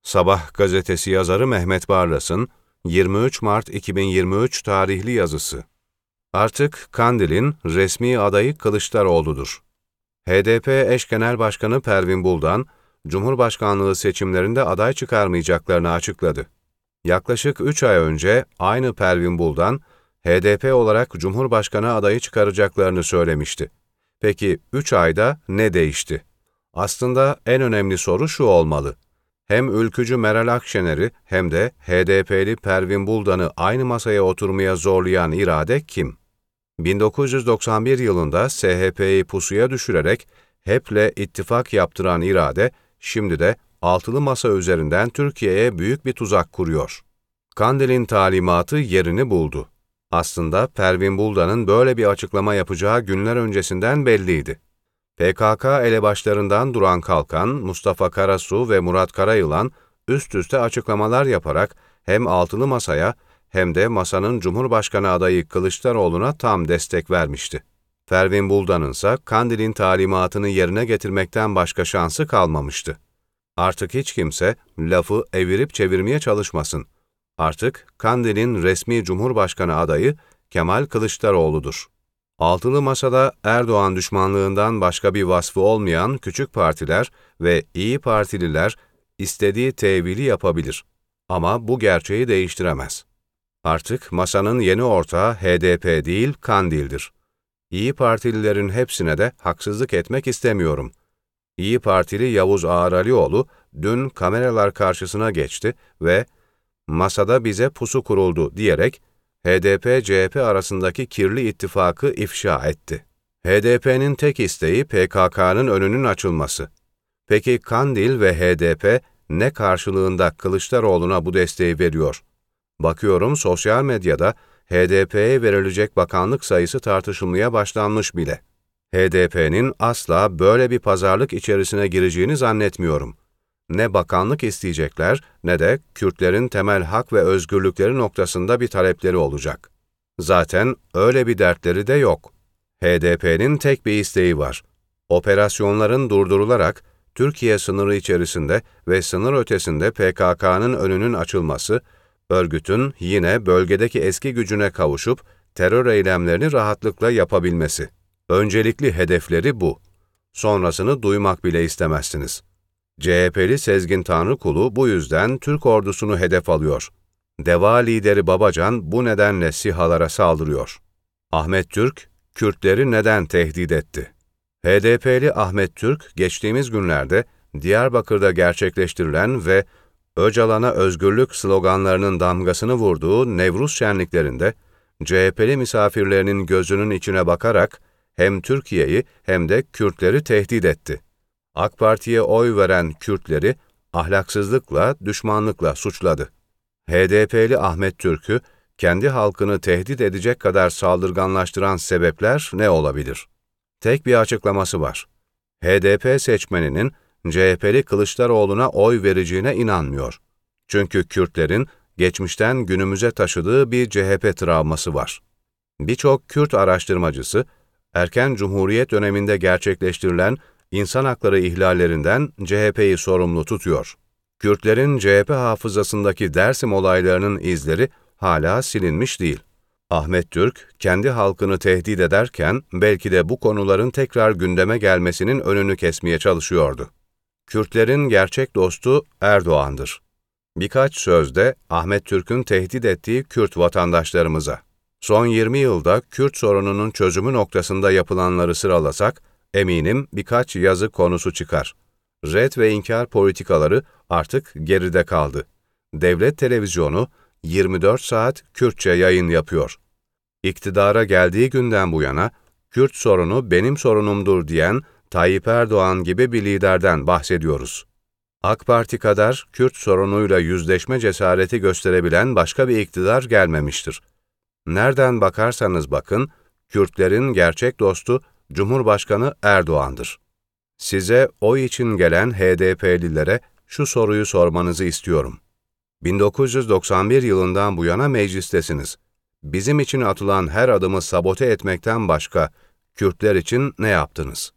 Sabah gazetesi yazarı Mehmet Barlas'ın 23 Mart 2023 tarihli yazısı. Artık Kandil'in resmi adayı Kılıçdaroğlu'dur. HDP eş genel başkanı Pervin Buldan, Cumhurbaşkanlığı seçimlerinde aday çıkarmayacaklarını açıkladı. Yaklaşık 3 ay önce aynı Pervin Buldan, HDP olarak Cumhurbaşkanı adayı çıkaracaklarını söylemişti. Peki 3 ayda ne değişti? Aslında en önemli soru şu olmalı. Hem ülkücü Meral Akşener'i hem de HDP'li Pervin Buldan'ı aynı masaya oturmaya zorlayan irade kim? 1991 yılında SHP'yi pusuya düşürerek HEP'le ittifak yaptıran irade, şimdi de altılı masa üzerinden Türkiye'ye büyük bir tuzak kuruyor. Kandil'in talimatı yerini buldu. Aslında Pervin Buldan'ın böyle bir açıklama yapacağı günler öncesinden belliydi. PKK elebaşlarından Duran Kalkan, Mustafa Karasu ve Murat Karayılan üst üste açıklamalar yaparak hem altılı masaya hem de masanın Cumhurbaşkanı adayı Kılıçdaroğlu'na tam destek vermişti. Pervin Buldan'ın ise Kandil'in talimatını yerine getirmekten başka şansı kalmamıştı. Artık hiç kimse lafı evirip çevirmeye çalışmasın. Artık Kandil'in resmi Cumhurbaşkanı adayı Kemal Kılıçdaroğlu'dur. Altılı masada Erdoğan düşmanlığından başka bir vasfı olmayan küçük partiler ve İyi Partililer istediği tevili yapabilir. Ama bu gerçeği değiştiremez. Artık masanın yeni ortağı HDP değil Kandil'dir. İyi Partililerin hepsine de haksızlık etmek istemiyorum. İyi Partili Yavuz Ağaralioğlu dün kameralar karşısına geçti ve "Masada bize pusu kuruldu" diyerek HDP-CHP arasındaki kirli ittifakı ifşa etti. HDP'nin tek isteği PKK'nın önünün açılması. Peki Kandil ve HDP ne karşılığında Kılıçdaroğlu'na bu desteği veriyor? Bakıyorum sosyal medyada HDP'ye verilecek bakanlık sayısı tartışılmaya başlanmış bile. HDP'nin asla böyle bir pazarlık içerisine gireceğini zannetmiyorum. Ne bakanlık isteyecekler ne de Kürtlerin temel hak ve özgürlükleri noktasında bir talepleri olacak. Zaten öyle bir dertleri de yok. HDP'nin tek bir isteği var. Operasyonların durdurularak Türkiye sınırı içerisinde ve sınır ötesinde PKK'nın önünün açılması, örgütün yine bölgedeki eski gücüne kavuşup terör eylemlerini rahatlıkla yapabilmesi. Öncelikli hedefleri bu. Sonrasını duymak bile istemezsiniz. CHP'li Sezgin Tanrıkulu bu yüzden Türk ordusunu hedef alıyor. DEVA lideri Babacan bu nedenle SİHA'lara saldırıyor. Ahmet Türk, Kürtleri neden tehdit etti? HDP'li Ahmet Türk, geçtiğimiz günlerde Diyarbakır'da gerçekleştirilen ve Öcalan'a özgürlük sloganlarının damgasını vurduğu Nevruz şenliklerinde, CHP'li misafirlerinin gözünün içine bakarak hem Türkiye'yi hem de Kürtleri tehdit etti. AK Parti'ye oy veren Kürtleri ahlaksızlıkla, düşmanlıkla suçladı. HDP'li Ahmet Türk'ü kendi halkını tehdit edecek kadar saldırganlaştıran sebepler ne olabilir? Tek bir açıklaması var. HDP seçmeninin CHP'li Kılıçdaroğlu'na oy vereceğine inanmıyor. Çünkü Kürtlerin geçmişten günümüze taşıdığı bir CHP travması var. Birçok Kürt araştırmacısı, erken Cumhuriyet döneminde gerçekleştirilen İnsan hakları ihlallerinden CHP'yi sorumlu tutuyor. Kürtlerin CHP hafızasındaki Dersim olaylarının izleri hala silinmiş değil. Ahmet Türk, kendi halkını tehdit ederken belki de bu konuların tekrar gündeme gelmesinin önünü kesmeye çalışıyordu. Kürtlerin gerçek dostu Erdoğan'dır. Birkaç sözde Ahmet Türk'ün tehdit ettiği Kürt vatandaşlarımıza. Son 20 yılda Kürt sorununun çözümü noktasında yapılanları sıralasak, eminim birkaç yazı konusu çıkar. Ret ve inkar politikaları artık geride kaldı. Devlet televizyonu 24 saat Kürtçe yayın yapıyor. İktidara geldiği günden bu yana Kürt sorunu benim sorunumdur diyen Tayyip Erdoğan gibi bir liderden bahsediyoruz. AK Parti kadar Kürt sorunuyla yüzleşme cesareti gösterebilen başka bir iktidar gelmemiştir. Nereden bakarsanız bakın, Kürtlerin gerçek dostu Cumhurbaşkanı Erdoğan'dır. Size oy için gelen HDP'lilere şu soruyu sormanızı istiyorum. 1991 yılından bu yana meclistesiniz. Bizim için atılan her adımı sabote etmekten başka Kürtler için ne yaptınız?